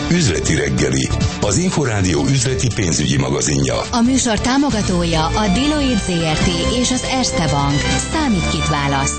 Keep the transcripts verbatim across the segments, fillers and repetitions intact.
Üzleti reggeli, az Inforádió üzleti pénzügyi magazinja. A műsor támogatója a Deloitte zé er té és az Erste Bank. Számít, kit választ.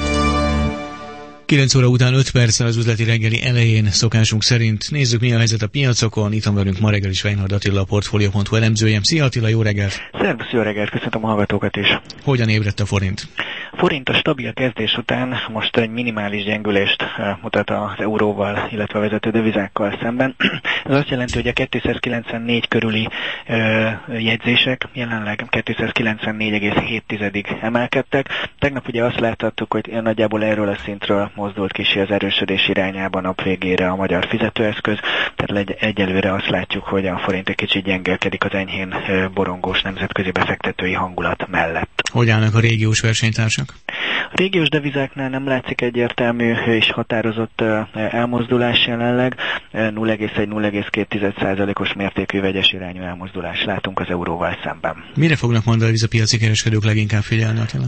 kilenc óra után öt perccel az üzleti reggeli elején szokásunk szerint nézzük, mi a helyzet a piacokon. Itt van velünk ma reggel is Weinhold Attila, a Portfolio pont hu elemzője. Szia Attila, jó reggelt! Szervusz, jó reggelt, köszöntöm a hallgatókat is! Hogyan ébredt a forint? Forint a stabil kezdés után most egy minimális gyengülést mutat az euróval, illetve a vezető devizákkal szemben. Ez azt jelenti, hogy a kétszázkilencvennégy körüli ö, jegyzések jelenleg kétszázkilencvennégy egész hét emelkedtek. Tegnap ugye azt láthattuk, hogy nagyjából erről a szintről mozdult kicsi az erősödés irányában nap végére a magyar fizetőeszköz, tehát egyelőre azt látjuk, hogy a forint egy kicsit gyengelkedik az enyhén borongós nemzetközi befektetői hangulat mellett. Hogy állnak a régiós versenytársak? A régiós devizáknál nem látszik egyértelmű és határozott elmozdulás jelenleg. nulla egész egy - nulla egész két százalékos mértékű vegyes irányú elmozdulást látunk az euróval szemben. Mire fognak majd a devizapiaci kereskedők leginkább figyelni, Attila?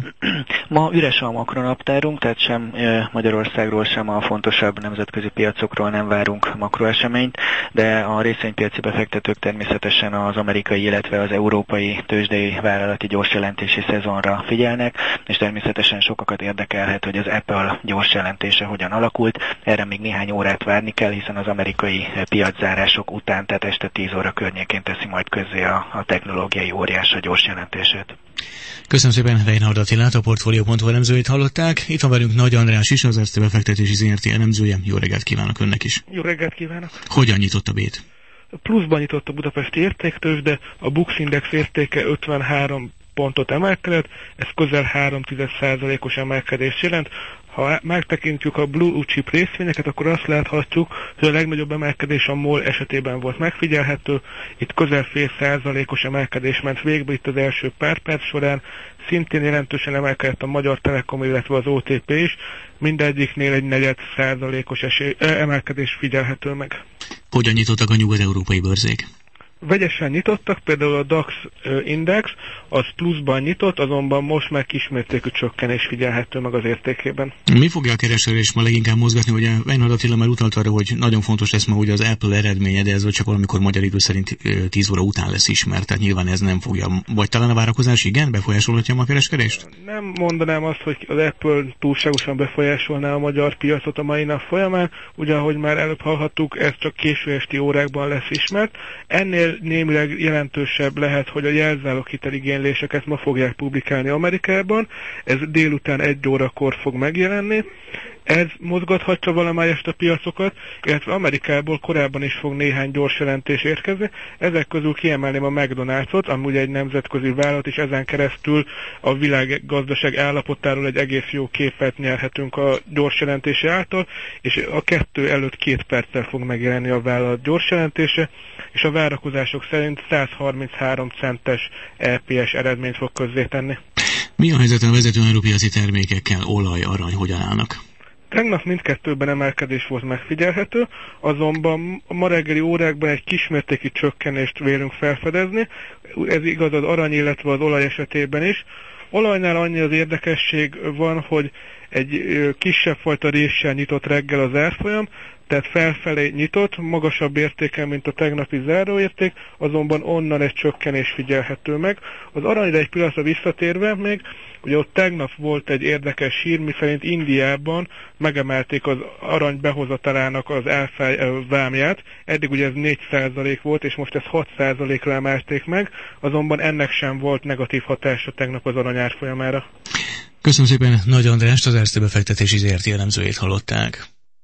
Ma üres a makronaptárunk, tehát sem Magyarországról, sem a fontosabb nemzetközi piacokról nem várunk makroeseményt, de a részvénypiaci befektetők természetesen az amerikai, illetve az európai tőzsdei vállalati gyorsjelentési szezonra figyelnek, és természetesen sokakat érdekelhet, hogy az Apple gyors jelentése hogyan alakult. Erre még néhány órát várni kell, hiszen az amerikai piaczárások után, tehát este tíz óra környékén teszi majd közzé a, a technológiai óriás a gyors jelentését. Köszönöm szépen Weinhold Attilát, a Portfolio pont hu elemzőjét hallották. Itt van velünk Nagy András is, az Erste Befektetési zé er té elemzője. Jó reggelt kívánok önnek is. Jó reggelt kívánok. Hogyan nyitott a bét? Pluszban nyitott a budapesti értéktőzsde, a Bux Index értéke ötvenhárom pontot emelkedett, ez közel három százalékos emelkedés jelent. Ha megtekintjük a blue chip részvényeket, akkor azt láthatjuk, hogy a legnagyobb emelkedés a MOL esetében volt megfigyelhető. Itt közel fél százalékos emelkedés ment végbe itt az első pár perc során. Szintén jelentősen emelkedett a Magyar Telekom, illetve az o té pé is. Mindegyiknél egy negyed százalékos esély, emelkedés figyelhető meg. Hogyan nyitottak a nyugat-európai bőrzék? Vegyesen nyitottak, például a DAX index, az pluszban nyitott, azonban most már kismértékű csökkenés figyelhető meg az értékében. Mi fogja a kereskedés ma leginkább mozgatni? Ugye Weinhold Attila már utalt arra, hogy nagyon fontos lesz ma ugye az Apple eredménye, de ez csak valamikor magyar idő szerint tíz óra után lesz ismert, tehát nyilván ez nem fogja, vagy talán a várakozás igen, befolyásolhatja ma a kereskedést? Nem mondanám azt, hogy az Apple túlságosan befolyásolná a magyar piacot a mai nap folyamán, ugye ahogy már előbb hallhattuk, ez csak késő esti órákban lesz ismert. Ennél némileg jelentősebb lehet, hogy a jelzálog hiteligényléseket ma fogják publikálni Amerikában, ez délután egy órakor fog megjelenni. Ez mozgathatja valamelyest a piacokat, illetve Amerikából korábban is fog néhány gyors jelentés érkezni. Ezek közül kiemelném a McDonald's-ot, amúgy egy nemzetközi vállalat, és ezen keresztül a világgazdaság állapotáról egy egész jó képet nyerhetünk a gyors jelentése által, és a kettő előtt két perccel fog megjelenni a vállalat gyors jelentése, és a várakozások szerint százharminchárom centes é pé es eredményt fog közzétenni. Mi a helyzet a vezető európiaci termékekkel, olaj, arany, hogyan állnak? Tegnap mindkettőben emelkedés volt megfigyelhető, azonban a ma reggeli órákban egy kismértékű csökkenést vélünk felfedezni. Ez igaz az arany, illetve az olaj esetében is. Olajnál annyi az érdekesség van, hogy egy kisebb fajta réssel nyitott reggel az árfolyam, tehát felfelé nyitott, magasabb értéken, mint a tegnapi záróérték, azonban onnan egy csökkenés figyelhető meg. Az aranyra egy pillanatra visszatérve még, ugye ott tegnap volt egy érdekes hír, miszerint Indiában megemelték az arany behozatalának az vámját, eddig ugye ez négy százalék volt, és most ez hat százalékra emelték meg, azonban ennek sem volt negatív hatása tegnap az arany árfolyamára. Köszönöm szépen Nagy Andrást, az Erste Befektetési zé er té elemzőjét hallották.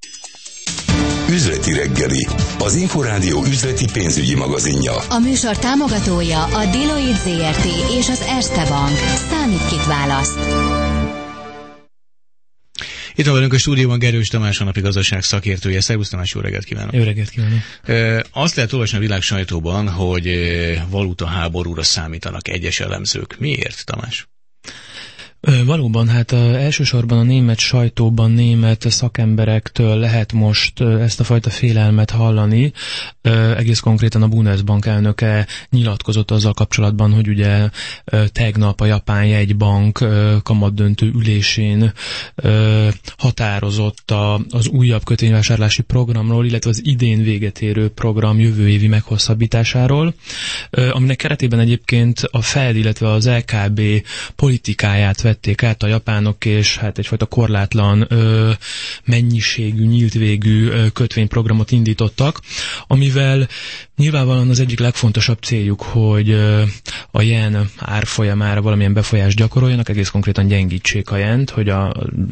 Üzleti reggeli, az Inforádió üzleti pénzügyi magazinja. A műsor támogatója a Deloitte zé er té és az Erste Bank. Számít, kit választ. Itt van velünk a stúdióban Gerős Tamás, a napi gazdaság szakértője. Szervusz Tamás, jó reggelt kívánok! Jó reggelt kívánok! E, azt lehet olvasni a világ sajtóban, hogy valuta háborúra számítanak egyes elemzők. Miért, Tamás? Valóban, hát a, elsősorban a német sajtóban, német szakemberektől lehet most ezt a fajta félelmet hallani. Egész konkrétan a Bundesbank elnöke nyilatkozott azzal kapcsolatban, hogy ugye tegnap a japán jegybank kamatdöntő ülésén határozott a, az újabb kötvényvásárlási programról, illetve az idén véget érő program jövő évi meghosszabbításáról, aminek keretében egyébként a Fed, illetve az el ká bé politikáját vették át a japánok, és hát egyfajta korlátlan ö, mennyiségű, nyílt végű ö, kötvényprogramot indítottak, amivel nyilvánvalóan az egyik legfontosabb céljuk, hogy ö, a yen árfolyamára valamilyen befolyást gyakoroljanak, egész konkrétan gyengítsék a jent, hogy az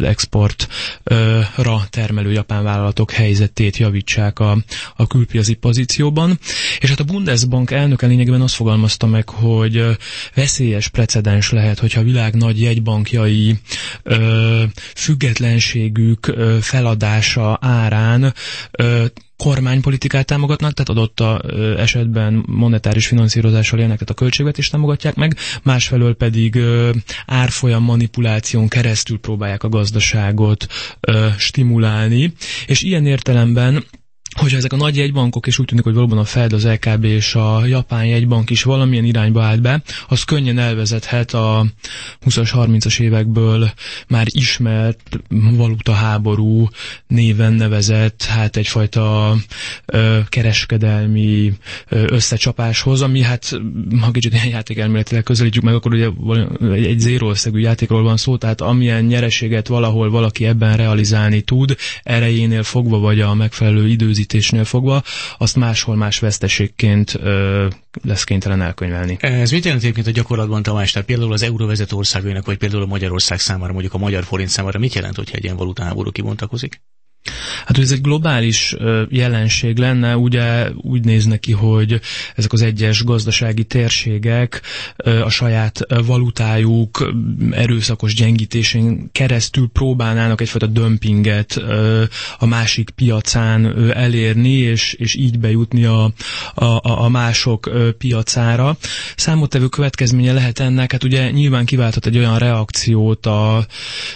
exportra termelő japán vállalatok helyzetét javítsák a, a külpiaci pozícióban. És hát a Bundesbank elnöke lényegében azt fogalmazta meg, hogy ö, veszélyes precedens lehet, hogyha a világ nagy jegybankjai ö, függetlenségük ö, feladása árán ö, kormánypolitikát támogatnak, tehát adott a, ö, esetben monetáris finanszírozással élnek, tehát a költségvetést támogatják meg, másfelől pedig ö, árfolyam manipuláción keresztül próbálják a gazdaságot ö, stimulálni, és ilyen értelemben, hogyha ezek a nagy jegybankok, és úgy tűnik, hogy valóban a Fed, az el ká bé és a japán jegybank is valamilyen irányba állt be, az könnyen elvezethet a húszas, harmincas évekből már ismert valutaháború néven nevezett, hát egyfajta ö, kereskedelmi ö, összecsapáshoz, ami hát, ha kicsit ilyen játékelméletileg közelítjük meg, akkor ugye egy zéróösszegű játékról van szó, tehát amilyen nyereséget valahol valaki ebben realizálni tud, erejénél fogva, vagy a megfelelő időzítésnél fogva, azt máshol más veszteségként ö, lesz kénytelen elkönyvelni. Ez mit jelent egyébként a gyakorlatban, Tamás? Tehát például az euróvezető országainak, vagy például a Magyarország számára, mondjuk a magyar forint számára mit jelent, hogyha egy ilyen valutaháború kibontakozik? Hát, hogy ez egy globális jelenség lenne, ugye úgy néz neki, hogy ezek az egyes gazdasági térségek a saját valutájuk erőszakos gyengítésén keresztül próbálnának egyfajta dömpinget a másik piacán elérni, és, és így bejutni a, a, a mások piacára. Számottevő következménye lehet ennek, hát ugye nyilván kiválthat egy olyan reakciót a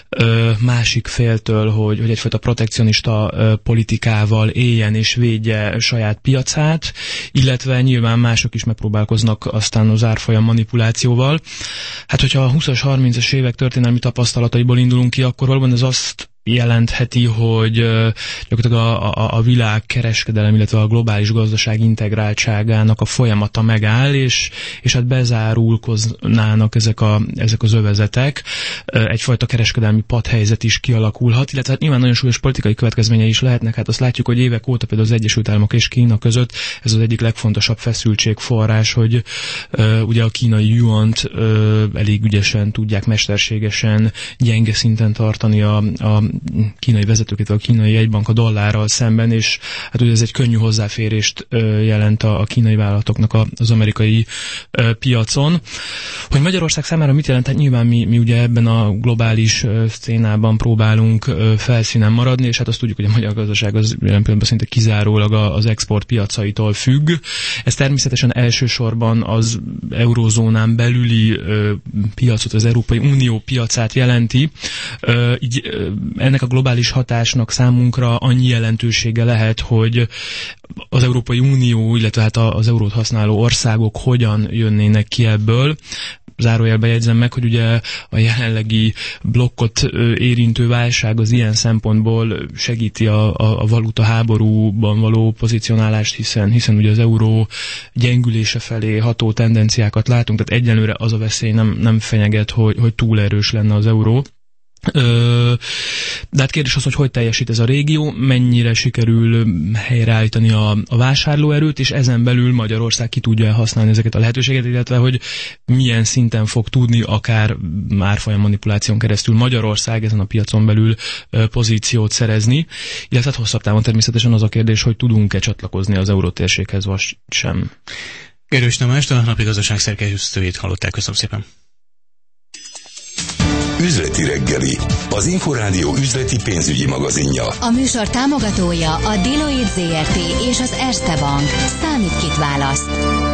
másik féltől, hogy, hogy egyfajta protekcionista politikával éljen és védje saját piacát, illetve nyilván mások is megpróbálkoznak aztán az árfolyam manipulációval. Hát, hogyha a húszas, harmincas évek történelmi tapasztalataiból indulunk ki, akkor valóban ez azt jelentheti, hogy gyakorlatilag a, a, a világ kereskedelem, illetve a globális gazdaság integráltságának a folyamata megáll, és, és hát bezárulkoznának ezek, a, ezek az övezetek. Egyfajta kereskedelmi padhelyzet is kialakulhat, illetve hát nyilván nagyon súlyos politikai következményei is lehetnek. Hát azt látjuk, hogy évek óta például az Egyesült Államok és Kína között ez az egyik legfontosabb feszültségforrás, hogy uh, ugye a kínai yuant uh, elég ügyesen tudják mesterségesen gyenge szinten tartani a, a kínai vezetőket, a kínai jegybank a dollárral szemben, és hát ugye ez egy könnyű hozzáférést ö, jelent a, a kínai vállalatoknak a, az amerikai ö, piacon. Hogy Magyarország számára mit jelent? Hát nyilván mi, mi ugye ebben a globális ö, szcénában próbálunk ö, felszínen maradni, és hát azt tudjuk, hogy a magyar gazdaság az jelen pillanatban szinte kizárólag az export piacaitól függ. Ez természetesen elsősorban az eurózónán belüli ö, piacot, az Európai Unió piacát jelenti. Ö, így ö, ennek a globális hatásnak számunkra annyi jelentősége lehet, hogy az Európai Unió, illetve hát az eurót használó országok hogyan jönnének ki ebből. Zárójelbe jegyzem meg, hogy ugye a jelenlegi blokkot érintő válság az ilyen szempontból segíti a, a, a valuta háborúban való pozicionálást, hiszen, hiszen ugye az euró gyengülése felé ható tendenciákat látunk, tehát egyenlőre az a veszély nem, nem fenyeget, hogy, hogy túl erős lenne az euró. De hát kérdés az, hogy hogy teljesít ez a régió, mennyire sikerül helyreállítani a, a vásárlóerőt, és ezen belül Magyarország ki tudja használni ezeket a lehetőségeket, illetve hogy milyen szinten fog tudni akár árfolyam manipuláción keresztül Magyarország ezen a piacon belül pozíciót szerezni, illetve hát hosszabb távon természetesen az a kérdés, hogy tudunk-e csatlakozni az eurótérséghez, vagy sem. Gerős Tamást, a Napi Gazdaság szerkesztőjét hallották, köszönöm szépen. Üzleti reggeli, az Inforádió üzleti pénzügyi magazinja. A műsor támogatója a Deloitte zé er té és az Erste Bank. Számít, kit választ.